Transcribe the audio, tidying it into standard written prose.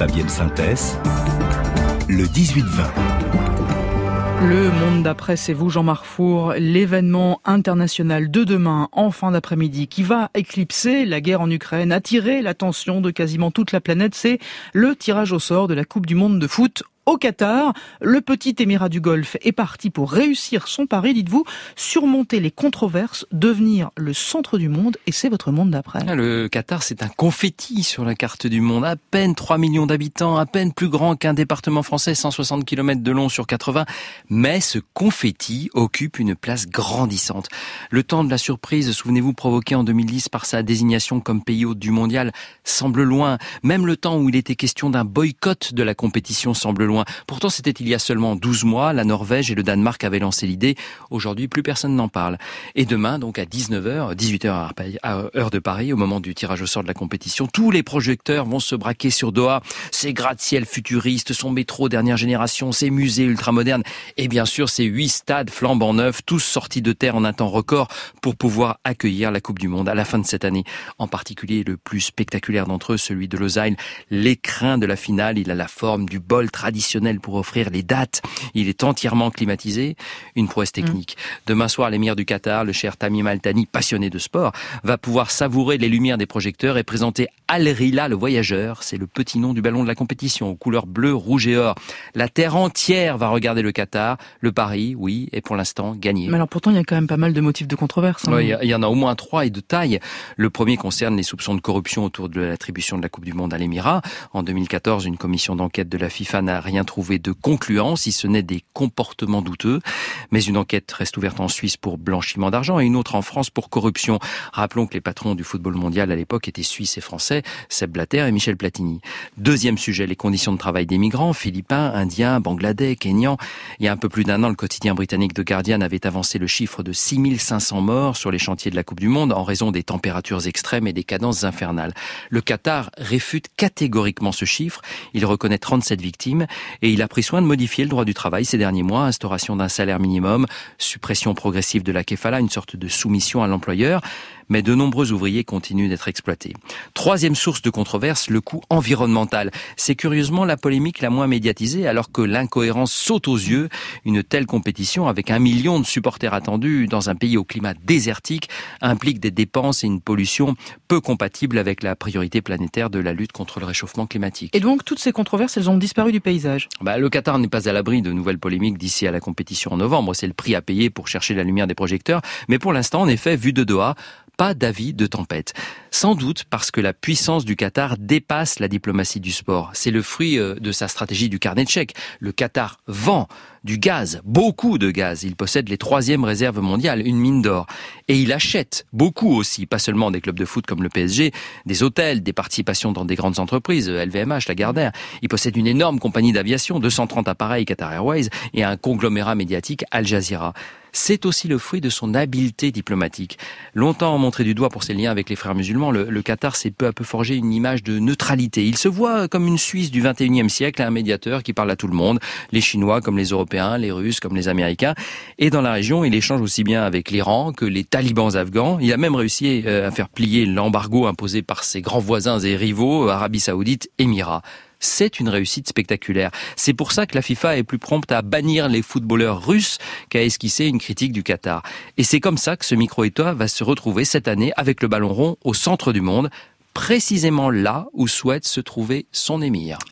Fabienne Synthès, le 18-20. Le monde d'après, c'est vous, Jean-Marc Four, l'événement international de demain, en fin d'après-midi, qui va éclipser la guerre en Ukraine, attirer l'attention de quasiment toute la planète. C'est le tirage au sort de la Coupe du monde de foot au Qatar. Le petit émirat du Golfe est parti pour réussir son pari, dites-vous, surmonter les controverses, devenir le centre du monde, et c'est votre monde d'après. Le Qatar, c'est un confetti sur la carte du monde. À peine 3 millions d'habitants, à peine plus grand qu'un département français, 160 km de long sur 80. Mais ce confetti occupe une place grandissante. Le temps de la surprise, souvenez-vous, provoqué en 2010 par sa désignation comme pays hôte du mondial, semble loin. Même le temps où il était question d'un boycott de la compétition semble loin. Pourtant, c'était il y a seulement 12 mois, la Norvège et le Danemark avaient lancé l'idée. Aujourd'hui, plus personne n'en parle. Et demain, donc à 19h, 18h à heure de Paris, au moment du tirage au sort de la compétition, tous les projecteurs vont se braquer sur Doha. Ses gratte-ciel futuristes, son métro dernière génération, ses musées ultramodernes et bien sûr ses 8 stades flambant neufs, tous sortis de terre en un temps record pour pouvoir accueillir la Coupe du Monde à la fin de cette année. En particulier, le plus spectaculaire d'entre eux, celui de Losail, l'écrin de la finale, il a la forme du bol traditionnel pour offrir les dates. Il est entièrement climatisé, une prouesse technique. Demain soir, l'émir du Qatar, le cher Tamim Al Thani, passionné de sport, va pouvoir savourer les lumières des projecteurs et présenter Al Rihla, le voyageur. C'est le petit nom du ballon de la compétition, aux couleurs bleu, rouge et or. La terre entière va regarder le Qatar. Le pari, oui, est pour l'instant gagné. Mais alors pourtant, il y a quand même pas mal de motifs de controverse. Oui, il y en a au moins 3 et de taille. Le premier concerne les soupçons de corruption autour de l'attribution de la Coupe du Monde à l'Émirat. En 2014, une commission d'enquête de la FIFA n'a rien trouvé de concluant, si ce n'est des comportements douteux. Mais une enquête reste ouverte en Suisse pour blanchiment d'argent et une autre en France pour corruption. Rappelons que les patrons du football mondial à l'époque étaient suisses et français, Sepp Blatter et Michel Platini. Deuxième sujet, les conditions de travail des migrants, philippins, indiens, bangladais, kenyans. Il y a un peu plus d'un an, le quotidien britannique The Guardian avait avancé le chiffre de 6500 morts sur les chantiers de la Coupe du Monde en raison des températures extrêmes et des cadences infernales. Le Qatar réfute catégoriquement ce chiffre. Il reconnaît 37 victimes et il a pris soin de modifier le droit du travail ces derniers mois, instauration d'un salaire minimum, suppression progressive de la kefala, une sorte de soumission à l'employeur. Mais de nombreux ouvriers continuent d'être exploités. Troisième source de controverse, le coût environnemental. C'est curieusement la polémique la moins médiatisée, alors que l'incohérence saute aux yeux. Une telle compétition, avec 1 million de supporters attendus dans un pays au climat désertique, implique des dépenses et une pollution peu compatibles avec la priorité planétaire de la lutte contre le réchauffement climatique. Et donc, toutes ces controverses, elles ont disparu du paysage. Le Qatar n'est pas à l'abri de nouvelles polémiques d'ici à la compétition en novembre. C'est le prix à payer pour chercher la lumière des projecteurs. Mais pour l'instant, en effet, vu de Doha, pas d'avis de tempête. Sans doute parce que la puissance du Qatar dépasse la diplomatie du sport. C'est le fruit de sa stratégie du carnet de chèques. Le Qatar vend du gaz, beaucoup de gaz. Il possède les 3e réserves mondiales, une mine d'or. Et il achète beaucoup aussi, pas seulement des clubs de foot comme le PSG, des hôtels, des participations dans des grandes entreprises, LVMH, Lagardère. Il possède une énorme compagnie d'aviation, 230 appareils Qatar Airways et un conglomérat médiatique Al Jazeera. C'est aussi le fruit de son habileté diplomatique. Longtemps montré du doigt pour ses liens avec les frères musulmans, le Qatar s'est peu à peu forgé une image de neutralité. Il se voit comme une Suisse du 21e siècle, un médiateur qui parle à tout le monde, les Chinois comme les Européens, les Russes comme les Américains. Et dans la région, il échange aussi bien avec l'Iran que les talibans afghans. Il a même réussi à faire plier l'embargo imposé par ses grands voisins et rivaux, Arabie Saoudite, Émirats. C'est une réussite spectaculaire. C'est pour ça que la FIFA est plus prompte à bannir les footballeurs russes qu'à esquisser une critique du Qatar. Et c'est comme ça que ce micro-État va se retrouver cette année avec le ballon rond au centre du monde, précisément là où souhaite se trouver son émir.